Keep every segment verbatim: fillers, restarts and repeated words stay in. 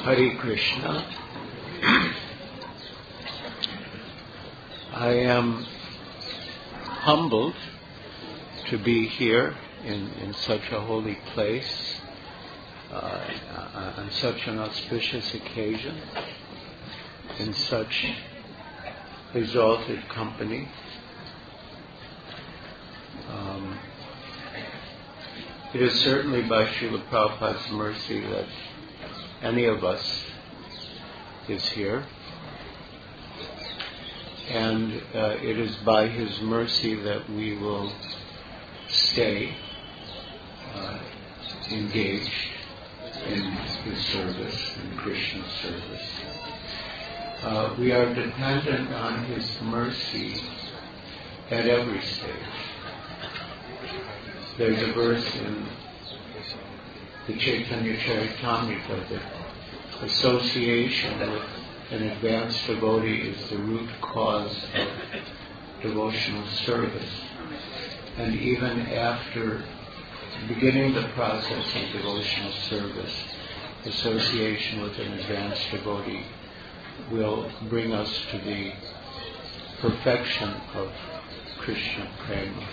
Hare Krishna. I am humbled to be here in, in such a holy place, uh, on such an auspicious occasion, in such exalted company. Um, it is certainly by Srila Prabhupada's mercy that any of us is here. And uh, it is by his mercy that we will stay uh, engaged in his service, in Krishna's service. Uh, we are dependent on his mercy at every stage. There's a verse in the Chaitanya Charitamrita that association with an advanced devotee is the root cause of devotional service. And even after beginning the process of devotional service, association with an advanced devotee will bring us to the perfection of Krishna Prema.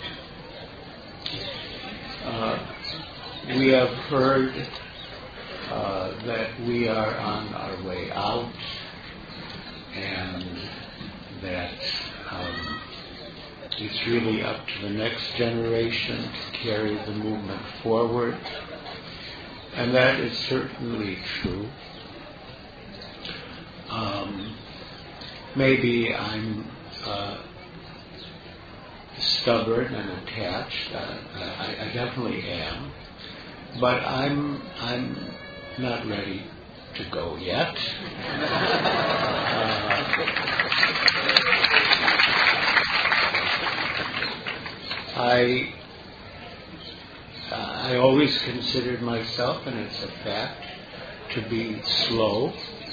Uh, we have heard Uh, that we are on our way out, and that um, it's really up to the next generation to carry the movement forward, and that is certainly true. Um, maybe I'm uh, stubborn and attached. Uh, I, I definitely am, but I'm I'm. not ready to go yet. Uh, I I always considered myself, and it's a fact, to be slow,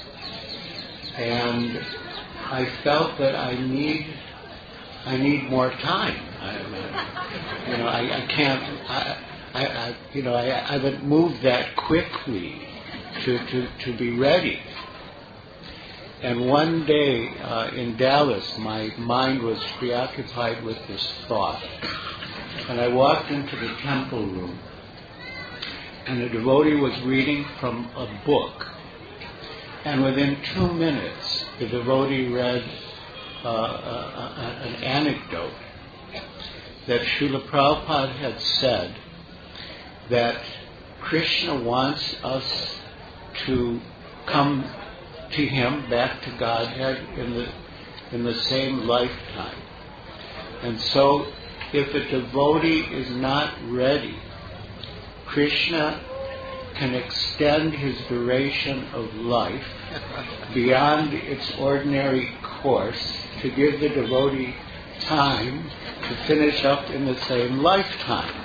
and I felt that I need I need more time. I, you know, I, I can't. I, I, I you know I, I haven't moved that quickly to, to, to be ready. And one day uh, in Dallas, my mind was preoccupied with this thought. And I walked into the temple room, and a devotee was reading from a book. And within two minutes, the devotee read uh, a, a, an anecdote that Srila Prabhupada had said that Krishna wants us to come to him, back to Godhead, in the in the same lifetime. And so, if a devotee is not ready, Krishna can extend his duration of life beyond its ordinary course to give the devotee time to finish up in the same lifetime.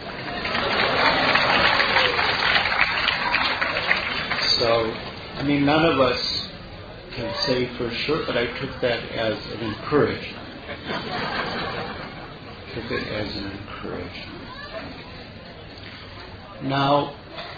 So, I mean, none of us can say for sure, but I took that as an encouragement. Took it as an encouragement. Now,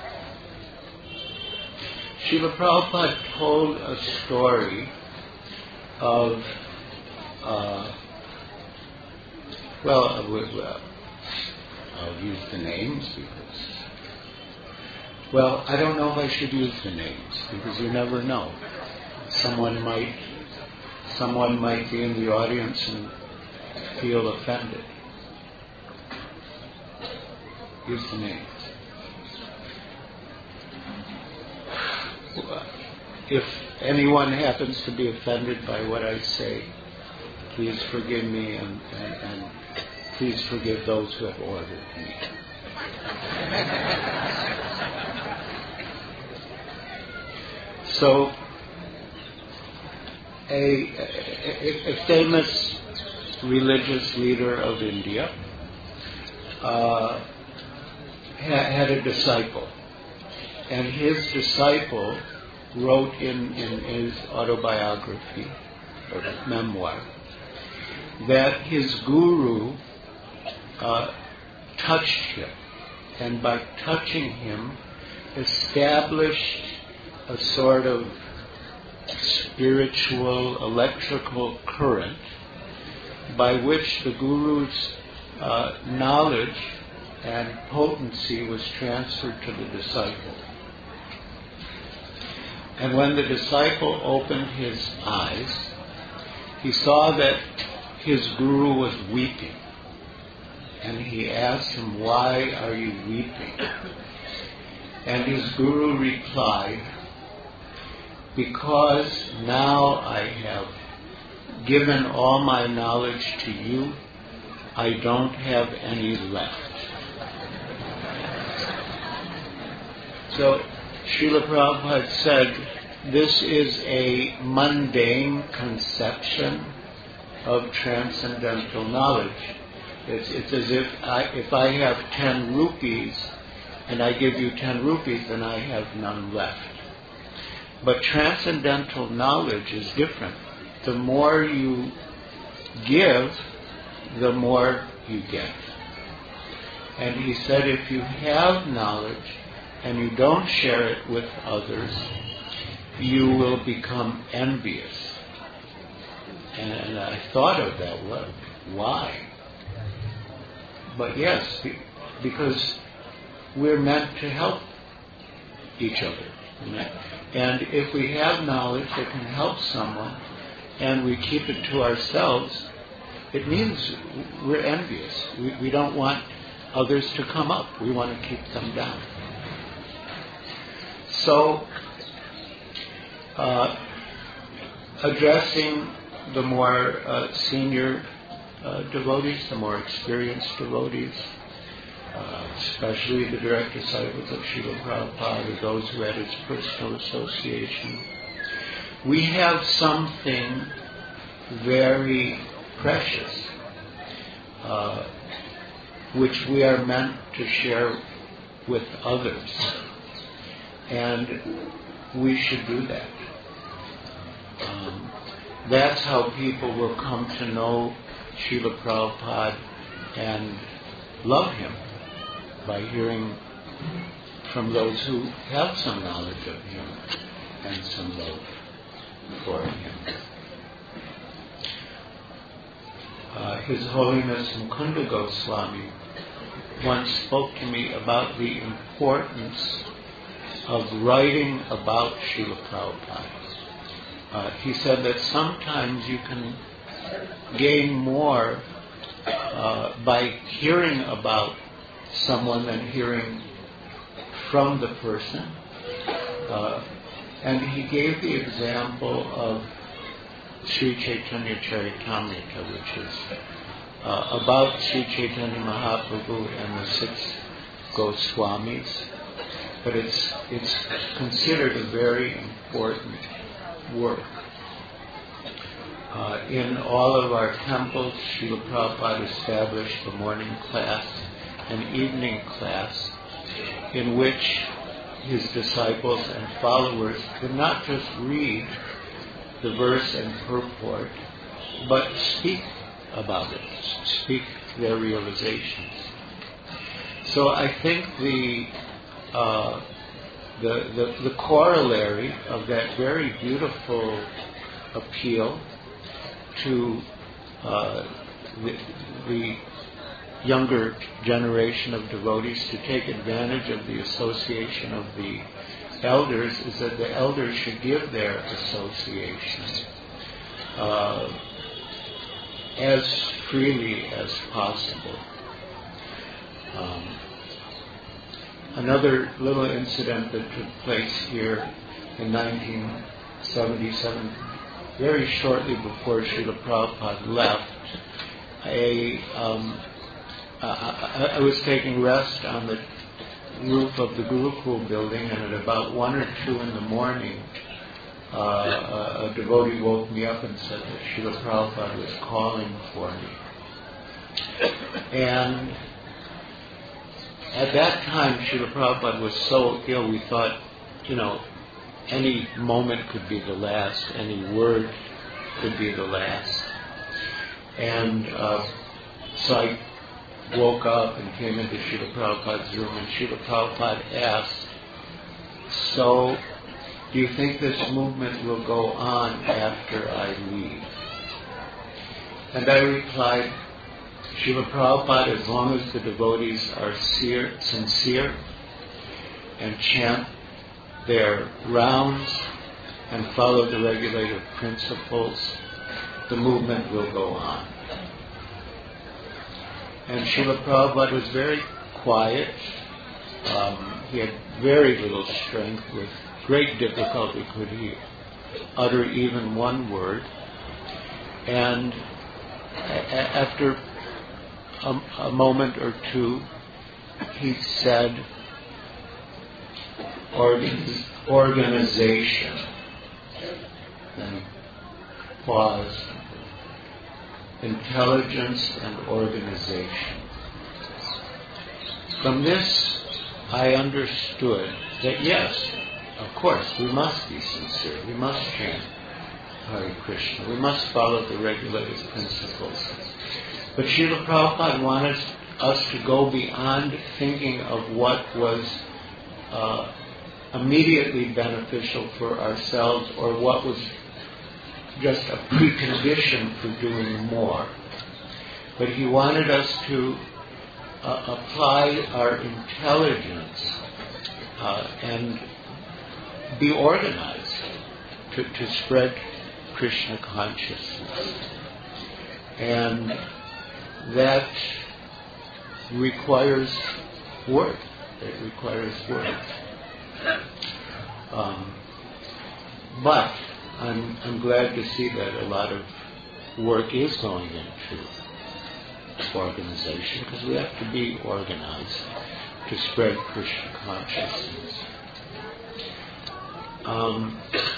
Srila Prabhupada told a story of, uh, well, uh, I'll use the names because Well, I don't know if I should use the names, because you never know. Someone might, someone might be in the audience and feel offended. Use the names. If anyone happens to be offended by what I say, please forgive me, and, and, and please forgive those who have ordered me. So, a, a, a famous religious leader of India uh, ha, had a disciple, and his disciple wrote in, in his autobiography, or memoir, that his guru uh, touched him, and by touching him, established a sort of spiritual electrical current by which the Guru's uh, knowledge and potency was transferred to the disciple. And when the disciple opened his eyes, he saw that his Guru was weeping. And he asked him, "Why are you weeping?" And his Guru replied, "Because now I have given all my knowledge to you, I don't have any left." So Srila Prabhupada said, this is a mundane conception of transcendental knowledge. It's, it's as if I, if I have ten rupees and I give you ten rupees, then I have none left. But transcendental knowledge is different. The more you give, the more you get. And he said, if you have knowledge and you don't share it with others, you will become envious. And I thought of that. What? Why? But yes, because we're meant to help each other. Right? And if we have knowledge that can help someone and we keep it to ourselves, it means we're envious. We, we don't want others to come up. We want to keep them down. So, uh, addressing the more uh, senior uh, devotees, the more experienced devotees, uh, especially the direct disciples of Srila Prabhupada, or those who had his personal association, we have something very precious, uh, which we are meant to share with others. And we should do that. Um, that's how people will come to know Srila Prabhupada and love him, by hearing from those who have some knowledge of him and some love for him. Uh, His Holiness Mukunda Goswami once spoke to me about the importance of writing about Srila Prabhupada. Uh, he said that sometimes you can gain more uh, by hearing about someone than hearing from the person. Uh, and he gave the example of Sri Chaitanya Charitamrita, which is uh, about Sri Chaitanya Mahaprabhu and the six Goswamis. But it's it's considered a very important work. Uh, in all of our temples, Srila Prabhupada established the morning class and evening class, in which his disciples and followers could not just read the verse and purport, but speak about it, speak their realizations. So I think the uh, the, the the corollary of that very beautiful appeal to uh, the, the younger generation of devotees to take advantage of the association of the elders is that the elders should give their association uh, as freely as possible. Um, another little incident that took place here in nineteen seventy-seven, very shortly before Srila Prabhupada left, a, um, I, I was taking rest on the roof of the Gurukul building, and at about one or two in the morning, uh, a, a devotee woke me up and said that Srila Prabhupada was calling for me. And at that time, Srila Prabhupada was so ill, we thought, you know, any moment could be the last, any word could be the last. And uh, so I woke up and came into Srila Prabhupada's room, and Srila Prabhupada asked, "So, do you think this movement will go on after I leave? And I replied, Srila Prabhupada, as long as the devotees are sincere, sincere and chant their rounds and follow the regulative principles, the movement will go on. And Srila Prabhupada was very quiet. Um, he had very little strength. With great difficulty could he utter even one word. And a- after a, a moment or two, he said, Organ- organization. Then pause. Intelligence and organization. From this, I understood that yes, of course, we must be sincere. We must chant Hare Krishna. We must follow the regulative principles. But Srila Prabhupada wanted us to go beyond thinking of what was uh, immediately beneficial for ourselves or what was just a precondition for doing more. But he wanted us to uh, apply our intelligence uh, and be organized to, to spread Krishna consciousness. And that requires work. It requires work. Um, but I'm, I'm glad to see that a lot of work is going into organization, because we have to be organized to spread Krishna consciousness. Um,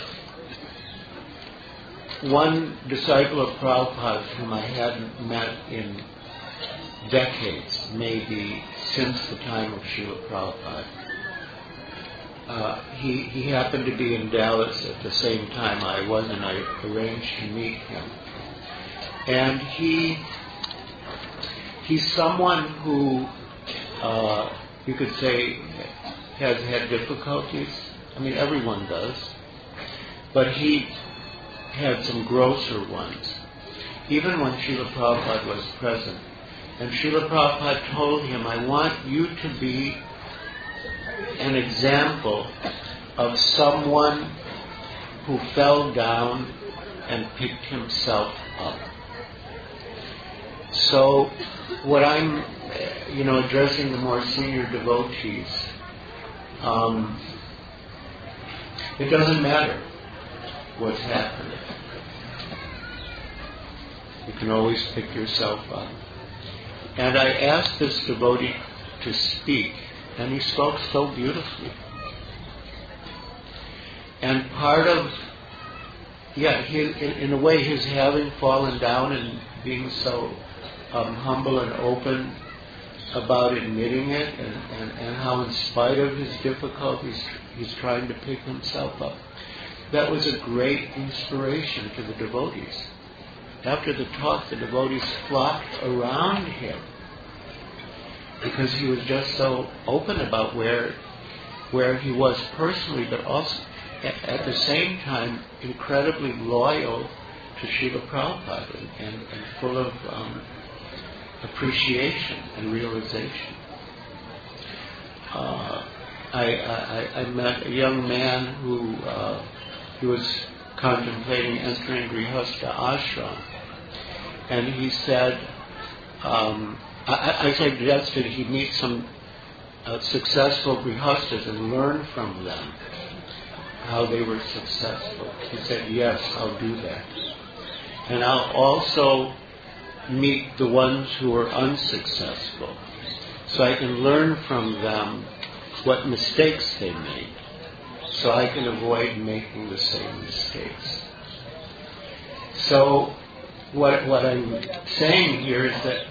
one disciple of Prabhupada's whom I hadn't met in decades, maybe since the time of Srila Prabhupada, Uh, he, he happened to be in Dallas at the same time I was, and I arranged to meet him. And he he's someone who, uh, you could say, has had difficulties. I mean, everyone does. But he had some grosser ones, even when Srila Prabhupada was present. And Srila Prabhupada told him, I want you to be an example of someone who fell down and picked himself up. So what I'm, you know, addressing the more senior devotees, um, it doesn't matter what's happening. You can always pick yourself up. And I asked this devotee to speak, and he spoke so beautifully. And part of, yeah, his, in, in a way, his having fallen down and being so um, humble and open about admitting it, and, and, and how in spite of his difficulties, he's trying to pick himself up. That was a great inspiration to the devotees. After the talk, the devotees flocked around him, because he was just so open about where where he was personally, but also at, at the same time incredibly loyal to Srila Prabhupada and, and, and full of um, appreciation and realization. Uh, I, I, I met a young man who uh, he was contemplating entering Grihastha ashram, and he said, um, I, I suggested he meet some uh, successful grihasthas and learn from them how they were successful. He said, yes, I'll do that. And I'll also meet the ones who are unsuccessful, so I can learn from them what mistakes they made, so I can avoid making the same mistakes. So what, what I'm saying here is that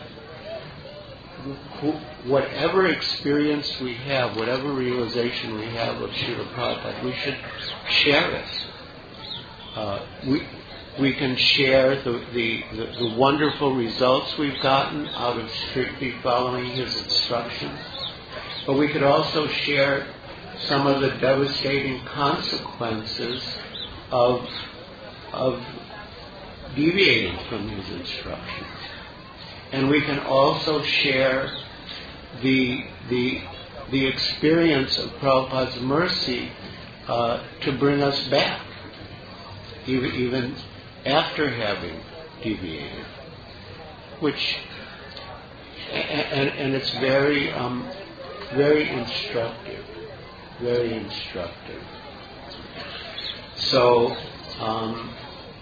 whatever experience we have, whatever realization we have of Srila Prabhupada, we should share it. Uh, we we can share the, the, the, the wonderful results we've gotten out of strictly following his instructions, but we could also share some of the devastating consequences of, of deviating from these instructions. And we can also share the, the, the experience of Prabhupada's mercy uh, to bring us back, even, even after having deviated, which, and, and it's very, um, very instructive, very instructive. So, um,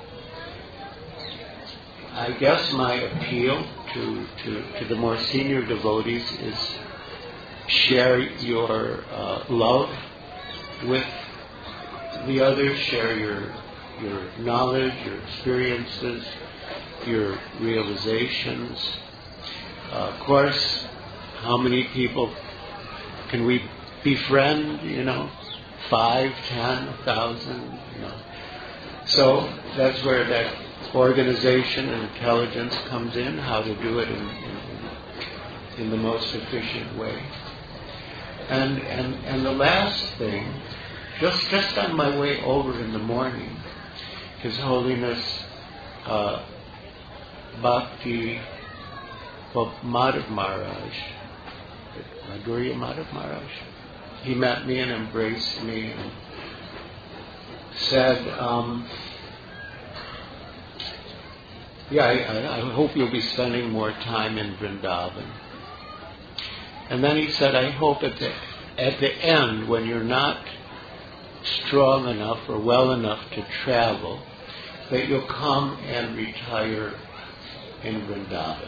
I guess my appeal to, to, to the more senior devotees is share your uh, love with the others, share your your knowledge, your experiences, your realizations. Uh, of course, how many people can we befriend, you know? Five, ten, a thousand, you know. So that's where that organization and intelligence comes in, how to do it in, in, in the most efficient way. And, and, and the last thing, just, just on my way over in the morning, His Holiness uh, Bhakti Madhav Maharaj, Madhurya Madhav Maharaj, he met me and embraced me and said, um, yeah, I, I hope you'll be spending more time in Vrindavan. And then he said, I hope at the, at the end, when you're not strong enough or well enough to travel, that you'll come and retire in Vrindavan.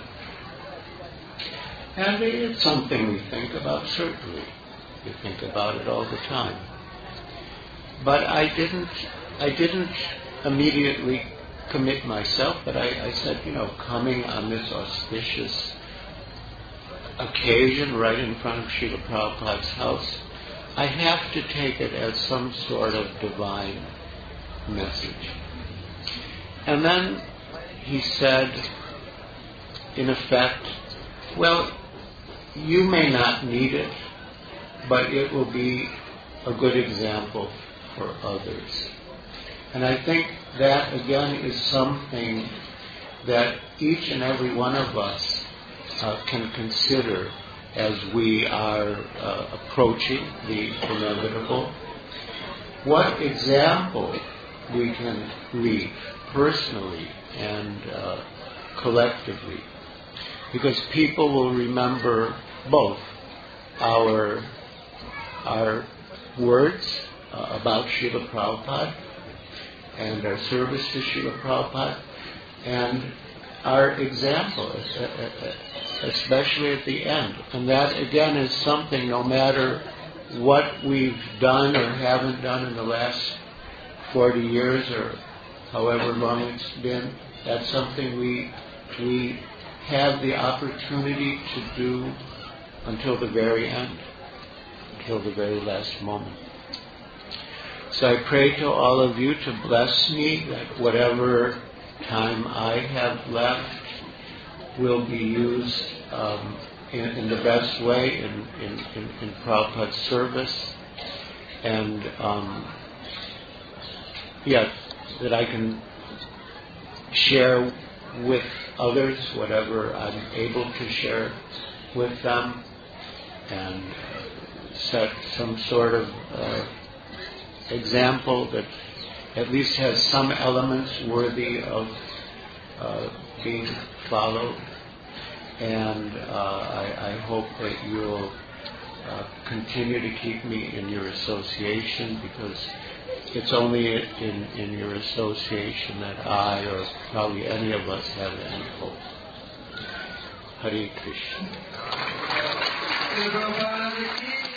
And it's something we think about, certainly. We think about it all the time. But I didn't, I didn't immediately commit myself, but I, I said, you know, coming on this auspicious occasion right in front of Srila Prabhupada's house, I have to take it as some sort of divine message. And then he said, in effect, well, you may not need it, but it will be a good example for others. And I think that, again, is something that each and every one of us uh, can consider as we are uh, approaching the inevitable. What example we can leave personally and uh, collectively. Because people will remember both our, our words uh, about Srila Prabhupada and our service to Srila Prabhupada, and our example, especially at the end. And that, again, is something, no matter what we've done or haven't done in the last forty years or however long it's been, that's something we we have the opportunity to do until the very end, until the very last moment. So I pray to all of you to bless me that whatever time I have left will be used um, in, in the best way in, in, in, in Prabhupada's service, and um, yeah, that I can share with others whatever I'm able to share with them, and set some sort of uh, example that at least has some elements worthy of uh, being followed. And uh, I, I hope that you'll uh, continue to keep me in your association, because it's only in, in your association that I, or probably any of us, have any hope. Hare Krishna.